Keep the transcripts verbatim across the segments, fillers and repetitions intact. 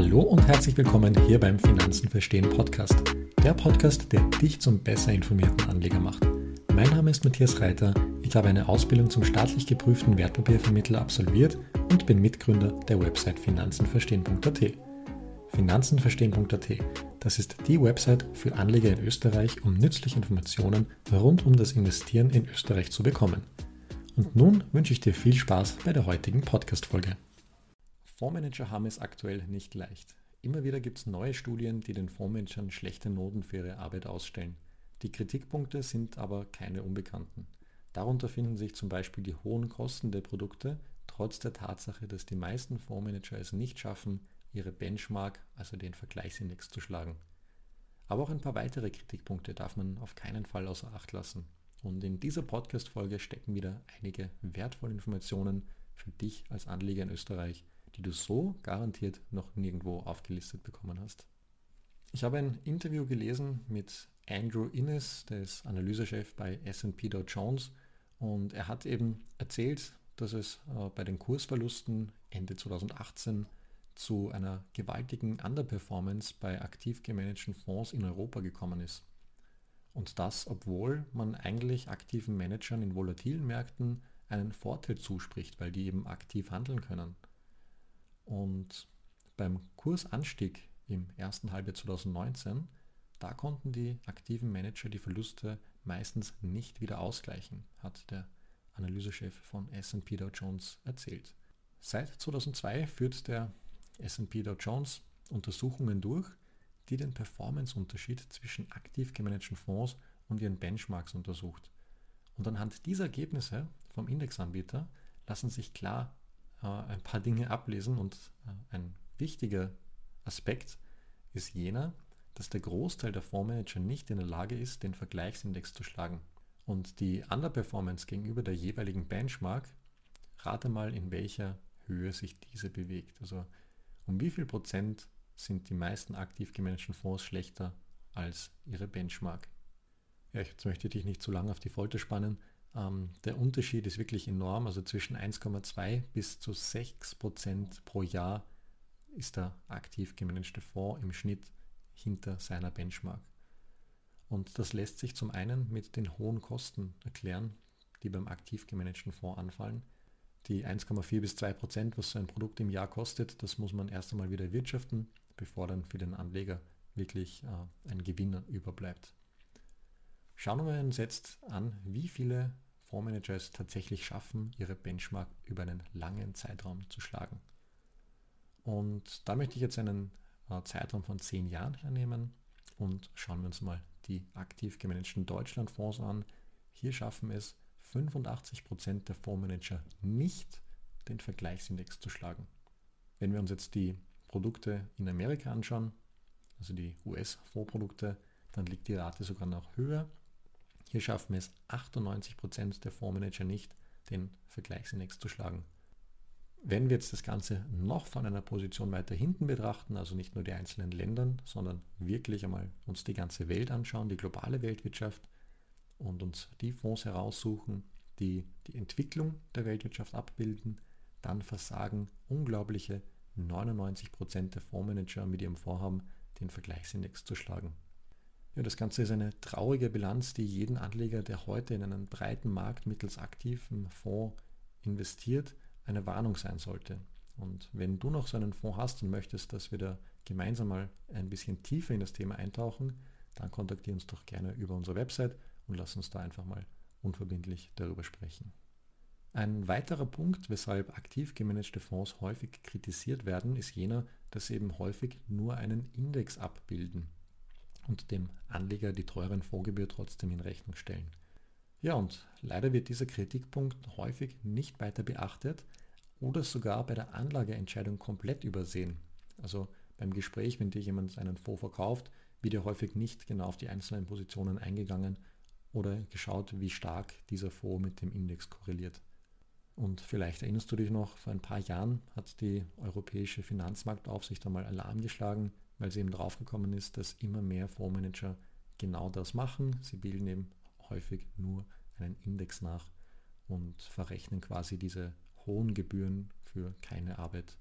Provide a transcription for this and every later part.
Hallo und herzlich willkommen hier beim Finanzen verstehen Podcast. Der Podcast, der dich zum besser informierten Anleger macht. Mein Name ist Matthias Reiter, ich habe eine Ausbildung zum staatlich geprüften Wertpapiervermittler absolviert und bin Mitgründer der Website finanzenverstehen punkt a t. finanzenverstehen punkt a t, das ist die Website für Anleger in Österreich, um nützliche Informationen rund um das Investieren in Österreich zu bekommen. Und nun wünsche ich dir viel Spaß bei der heutigen Podcast-Folge. Fondsmanager haben es aktuell nicht leicht. Immer wieder gibt es neue Studien, die den Fondsmanagern schlechte Noten für ihre Arbeit ausstellen. Die Kritikpunkte sind aber keine unbekannten. Darunter finden sich zum Beispiel die hohen Kosten der Produkte, trotz der Tatsache, dass die meisten Fondsmanager es nicht schaffen, ihre Benchmark, also den Vergleichsindex, zu schlagen. Aber auch ein paar weitere Kritikpunkte darf man auf keinen Fall außer Acht lassen. Und in dieser Podcast-Folge stecken wieder einige wertvolle Informationen für dich als Anleger in Österreich, die du so garantiert noch nirgendwo aufgelistet bekommen hast. Ich habe ein Interview gelesen mit Andrew Innes, der ist Analysechef bei S and P Dow Jones, und er hat eben erzählt, dass es bei den Kursverlusten Ende zweitausendachtzehn zu einer gewaltigen Underperformance bei aktiv gemanagten Fonds in Europa gekommen ist. Und das, obwohl man eigentlich aktiven Managern in volatilen Märkten einen Vorteil zuspricht, weil die eben aktiv handeln können. Und beim Kursanstieg im ersten Halbjahr zweitausendneunzehn, da konnten die aktiven Manager die Verluste meistens nicht wieder ausgleichen, hat der Analysechef von S and P Dow Jones erzählt. Seit zweitausendzwei führt der S and P Dow Jones Untersuchungen durch, die den Performance-Unterschied zwischen aktiv gemanagten Fonds und ihren Benchmarks untersucht. Und anhand dieser Ergebnisse vom Indexanbieter lassen sich klar äh, ein paar Dinge ablesen, und äh, ein wichtiger Aspekt ist jener, dass der Großteil der Fondsmanager nicht in der Lage ist, den Vergleichsindex zu schlagen. Und die Underperformance gegenüber der jeweiligen Benchmark, rate mal, in welcher Höhe sich diese bewegt. Also um wie viel Prozent sind die meisten aktiv gemanagten Fonds schlechter als ihre Benchmark. Ja, jetzt möchte ich dich nicht zu lange auf die Folter spannen. Ähm, der Unterschied ist wirklich enorm, also zwischen eins Komma zwei bis zu sechs Prozent pro Jahr ist der aktiv gemanagte Fonds im Schnitt hinter seiner Benchmark. Und das lässt sich zum einen mit den hohen Kosten erklären, die beim aktiv gemanagten Fonds anfallen. Die eins Komma vier bis zwei Prozent, was so ein Produkt im Jahr kostet, das muss man erst einmal wieder wirtschaften, bevor dann für den Anleger wirklich äh, ein Gewinn überbleibt. Schauen wir uns jetzt an, wie viele Fondsmanager es tatsächlich schaffen, ihre Benchmark über einen langen Zeitraum zu schlagen. Und da möchte ich jetzt einen äh, Zeitraum von zehn Jahren hernehmen und schauen wir uns mal die aktiv gemanagten Deutschlandfonds an. Hier schaffen es fünfundachtzig Prozent der Fondsmanager nicht, den Vergleichsindex zu schlagen. Wenn wir uns jetzt die Produkte in Amerika anschauen, also die U S-Fondsprodukte, dann liegt die Rate sogar noch höher. Hier schaffen es achtundneunzig Prozent der Fondsmanager nicht, den Vergleichsindex zu schlagen. Wenn wir jetzt das Ganze noch von einer Position weiter hinten betrachten, also nicht nur die einzelnen Länder, sondern wirklich einmal uns die ganze Welt anschauen, die globale Weltwirtschaft, und uns die Fonds heraussuchen, die die Entwicklung der Weltwirtschaft abbilden, dann versagen unglaubliche neunundneunzig Prozent der Fondsmanager mit ihrem Vorhaben, den Vergleichsindex zu schlagen. Ja, das Ganze ist eine traurige Bilanz, die jeden Anleger, der heute in einen breiten Markt mittels aktiven Fonds investiert, eine Warnung sein sollte. Und wenn du noch so einen Fonds hast und möchtest, dass wir da gemeinsam mal ein bisschen tiefer in das Thema eintauchen, dann kontaktiere uns doch gerne über unsere Website und lass uns da einfach mal unverbindlich darüber sprechen. Ein weiterer Punkt, weshalb aktiv gemanagte Fonds häufig kritisiert werden, ist jener, dass sie eben häufig nur einen Index abbilden und dem Anleger die teuren Fondsgebühr trotzdem in Rechnung stellen. Ja, und leider wird dieser Kritikpunkt häufig nicht weiter beachtet oder sogar bei der Anlageentscheidung komplett übersehen. Also beim Gespräch, wenn dir jemand einen Fonds verkauft, wird ja häufig nicht genau auf die einzelnen Positionen eingegangen oder geschaut, wie stark dieser Fonds mit dem Index korreliert. Und vielleicht erinnerst du dich noch, vor ein paar Jahren hat die Europäische Finanzmarktaufsicht einmal Alarm geschlagen, weil sie eben draufgekommen ist, dass immer mehr Fondsmanager genau das machen. Sie bilden eben häufig nur einen Index nach und verrechnen quasi diese hohen Gebühren für keine Arbeit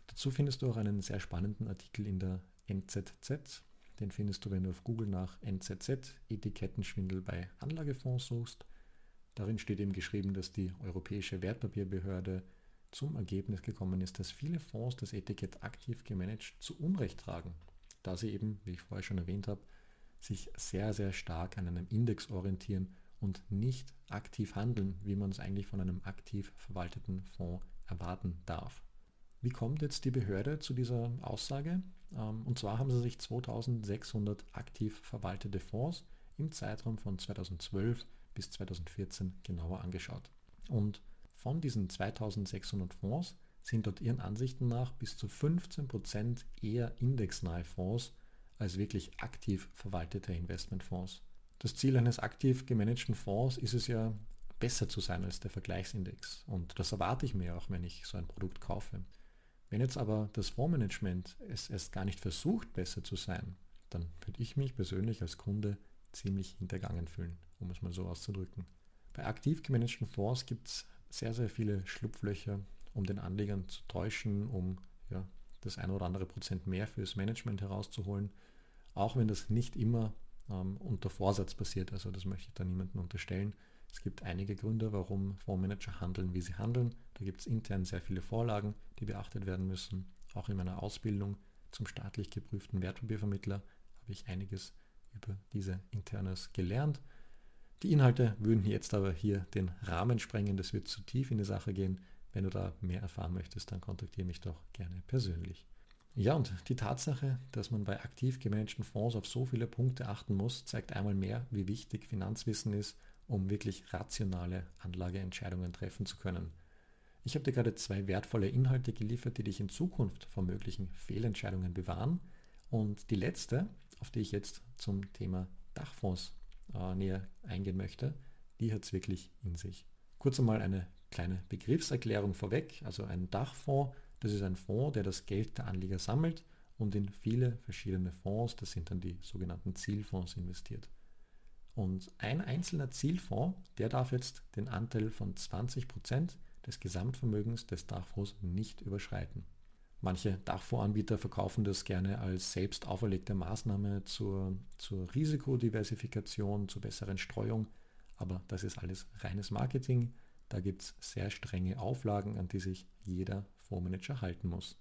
Dazu findest du auch einen sehr spannenden Artikel in der N Z Z. Den findest du, wenn du auf Google nach N Z Z Etikettenschwindel bei Anlagefonds suchst. Darin steht eben geschrieben, dass die Europäische Wertpapierbehörde zum Ergebnis gekommen ist, dass viele Fonds das Etikett aktiv gemanagt zu Unrecht tragen, da sie eben, wie ich vorher schon erwähnt habe, sich sehr, sehr stark an einem Index orientieren und nicht aktiv handeln, wie man es eigentlich von einem aktiv verwalteten Fonds erwarten darf. Wie kommt jetzt die Behörde zu dieser Aussage? Und zwar haben sie sich zweitausendsechshundert aktiv verwaltete Fonds im Zeitraum von zweitausendzwölf bis zweitausendvierzehn genauer angeschaut. Und von diesen zweitausendsechshundert Fonds sind dort ihren Ansichten nach bis zu fünfzehn Prozent eher indexnahe Fonds als wirklich aktiv verwaltete Investmentfonds. Das Ziel eines aktiv gemanagten Fonds ist es ja, besser zu sein als der Vergleichsindex. Und das erwarte ich mir auch, wenn ich so ein Produkt kaufe. Wenn jetzt aber das Fondsmanagement es erst gar nicht versucht, besser zu sein, dann würde ich mich persönlich als Kunde ziemlich hintergangen fühlen, um es mal so auszudrücken. Bei aktiv gemanagten Fonds gibt es sehr, sehr viele Schlupflöcher, um den Anlegern zu täuschen, um ja, das ein oder andere Prozent mehr fürs Management herauszuholen, auch wenn das nicht immer ähm, unter Vorsatz passiert. Also das möchte ich da niemandem unterstellen. Es gibt einige Gründe, warum Fondsmanager handeln, wie sie handeln. Da gibt es intern sehr viele Vorlagen, die beachtet werden müssen. Auch in meiner Ausbildung zum staatlich geprüften Wertpapiervermittler habe ich einiges über diese Internes gelernt. Die Inhalte würden jetzt aber hier den Rahmen sprengen. Das wird zu tief in die Sache gehen. Wenn du da mehr erfahren möchtest, dann kontaktiere mich doch gerne persönlich. Ja, und die Tatsache, dass man bei aktiv gemanagten Fonds auf so viele Punkte achten muss, zeigt einmal mehr, wie wichtig Finanzwissen ist, um wirklich rationale Anlageentscheidungen treffen zu können. Ich habe dir gerade zwei wertvolle Inhalte geliefert, die dich in Zukunft vor möglichen Fehlentscheidungen bewahren. Und die letzte, auf die ich jetzt zum Thema Dachfonds äh, näher eingehen möchte, die hat es wirklich in sich. Kurz einmal eine kleine Begriffserklärung vorweg. Also ein Dachfonds, das ist ein Fonds, der das Geld der Anleger sammelt und in viele verschiedene Fonds, das sind dann die sogenannten Zielfonds, investiert. Und ein einzelner Zielfonds, der darf jetzt den Anteil von zwanzig Prozent des Gesamtvermögens des Dachfonds nicht überschreiten. Manche Dachfondsanbieter verkaufen das gerne als selbst auferlegte Maßnahme zur, zur Risikodiversifikation, zur besseren Streuung, aber das ist alles reines Marketing. Da gibt es sehr strenge Auflagen, an die sich jeder Fondsmanager halten muss.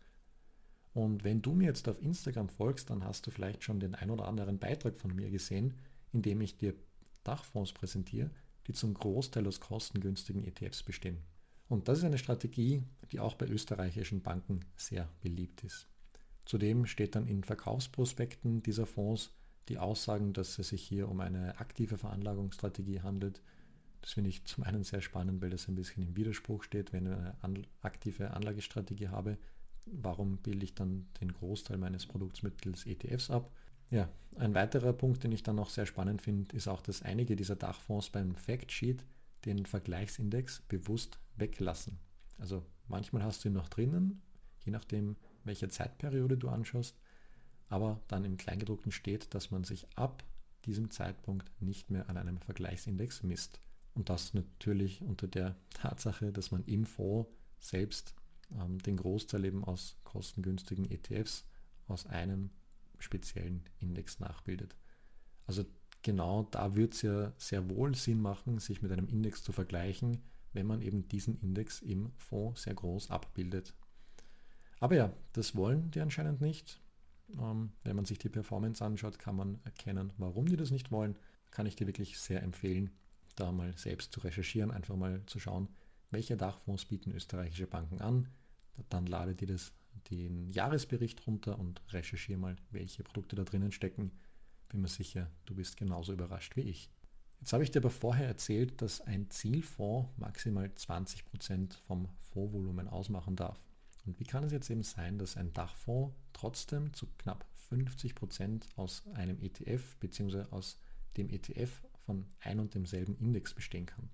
Und wenn du mir jetzt auf Instagram folgst, dann hast du vielleicht schon den ein oder anderen Beitrag von mir gesehen, indem ich dir Dachfonds präsentiere, die zum Großteil aus kostengünstigen E T Fs bestehen. Und das ist eine Strategie, die auch bei österreichischen Banken sehr beliebt ist. Zudem steht dann in Verkaufsprospekten dieser Fonds die Aussagen, dass es sich hier um eine aktive Veranlagungsstrategie handelt. Das finde ich zum einen sehr spannend, weil das ein bisschen im Widerspruch steht, wenn ich eine an- aktive Anlagestrategie habe. Warum bilde ich dann den Großteil meines Produkts mittels E T Fs ab? Ja, ein weiterer Punkt, den ich dann noch sehr spannend finde, ist auch, dass einige dieser Dachfonds beim Factsheet den Vergleichsindex bewusst weglassen. Also manchmal hast du ihn noch drinnen, je nachdem, welche Zeitperiode du anschaust, aber dann im Kleingedruckten steht, dass man sich ab diesem Zeitpunkt nicht mehr an einem Vergleichsindex misst. Und das natürlich unter der Tatsache, dass man im Fonds selbst ähm, den Großteil eben aus kostengünstigen E T Fs aus einem speziellen Index nachbildet. Also genau da wird es ja sehr wohl Sinn machen, sich mit einem Index zu vergleichen, wenn man eben diesen Index im Fonds sehr groß abbildet. Aber ja, das wollen die anscheinend nicht. Ähm, wenn man sich die Performance anschaut, kann man erkennen, warum die das nicht wollen. Kann ich dir wirklich sehr empfehlen, da mal selbst zu recherchieren, einfach mal zu schauen, welche Dachfonds bieten österreichische Banken an. Dann lade dir das den Jahresbericht runter und recherchiere mal, welche Produkte da drinnen stecken. Bin mir sicher, du bist genauso überrascht wie ich. Jetzt habe ich dir aber vorher erzählt, dass ein Zielfonds maximal zwanzig Prozent vom Fondsvolumen ausmachen darf. Und wie kann es jetzt eben sein, dass ein Dachfonds trotzdem zu knapp fünfzig Prozent aus einem E T F bzw. aus dem E T F von ein und demselben Index bestehen kann?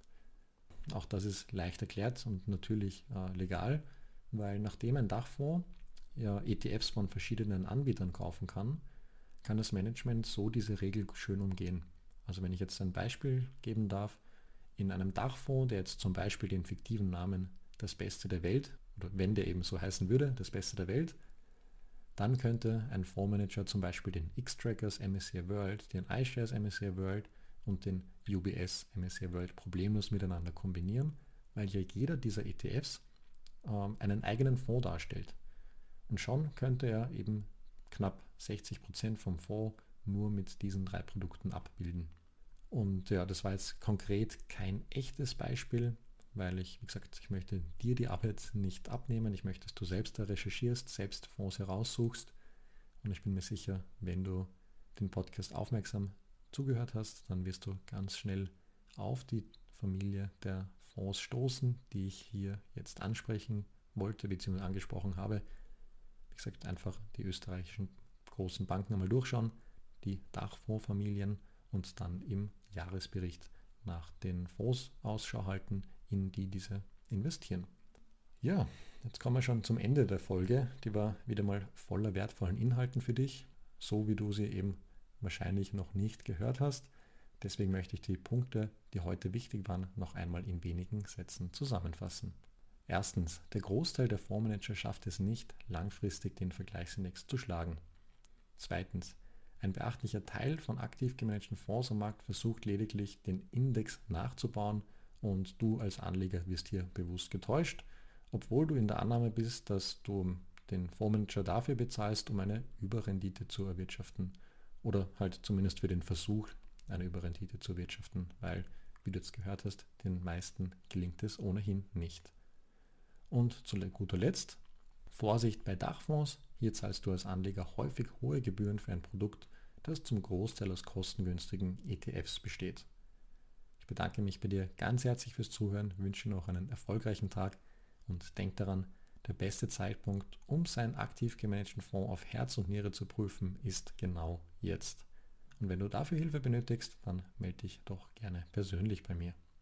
Auch das ist leicht erklärt und natürlich äh, legal, weil nachdem ein Dachfonds ja E T Fs von verschiedenen Anbietern kaufen kann, kann das Management so diese Regel schön umgehen. Also wenn ich jetzt ein Beispiel geben darf, in einem Dachfonds, der jetzt zum Beispiel den fiktiven Namen das Beste der Welt oder wenn der eben so heißen würde, das Beste der Welt, dann könnte ein Fondsmanager zum Beispiel den X-Trackers M S C I World, den iShares M S C I World und den U B S M S C I World problemlos miteinander kombinieren, weil ja jeder dieser E T Fs ähm, einen eigenen Fonds darstellt. Und schon könnte er eben knapp sechzig Prozent vom Fonds nur mit diesen drei Produkten abbilden. Und ja, das war jetzt konkret kein echtes Beispiel, weil ich, wie gesagt, ich möchte dir die Arbeit nicht abnehmen. Ich möchte, dass du selbst da recherchierst, selbst Fonds heraussuchst. Und ich bin mir sicher, wenn du den Podcast aufmerksam zugehört hast, dann wirst du ganz schnell auf die Familie der Fonds stoßen, die ich hier jetzt ansprechen wollte bzw. angesprochen habe. Wie gesagt, einfach die österreichischen großen Banken einmal durchschauen, die Dachfondsfamilien und dann im Jahresbericht nach den Fonds Ausschau halten, in die diese investieren. Ja, jetzt kommen wir schon zum Ende der Folge. Die war wieder mal voller wertvollen Inhalten für dich, so wie du sie eben wahrscheinlich noch nicht gehört hast. Deswegen möchte ich die Punkte, die heute wichtig waren, noch einmal in wenigen Sätzen zusammenfassen. Erstens, der Großteil der Fondsmanager schafft es nicht, langfristig den Vergleichsindex zu schlagen. Zweitens, ein beachtlicher Teil von aktiv gemanagten Fonds am Markt versucht lediglich, den Index nachzubauen und du als Anleger wirst hier bewusst getäuscht, obwohl du in der Annahme bist, dass du den Fondsmanager dafür bezahlst, um eine Überrendite zu erwirtschaften oder halt zumindest für den Versuch, eine Überrendite zu erwirtschaften, weil, wie du jetzt gehört hast, den meisten gelingt es ohnehin nicht. Und zu guter Letzt, Vorsicht bei Dachfonds, hier zahlst du als Anleger häufig hohe Gebühren für ein Produkt, das zum Großteil aus kostengünstigen E T Fs besteht. Ich bedanke mich bei dir ganz herzlich fürs Zuhören, wünsche noch einen erfolgreichen Tag und denk daran, der beste Zeitpunkt, um seinen aktiv gemanagten Fonds auf Herz und Niere zu prüfen, ist genau jetzt. Und wenn du dafür Hilfe benötigst, dann melde dich doch gerne persönlich bei mir.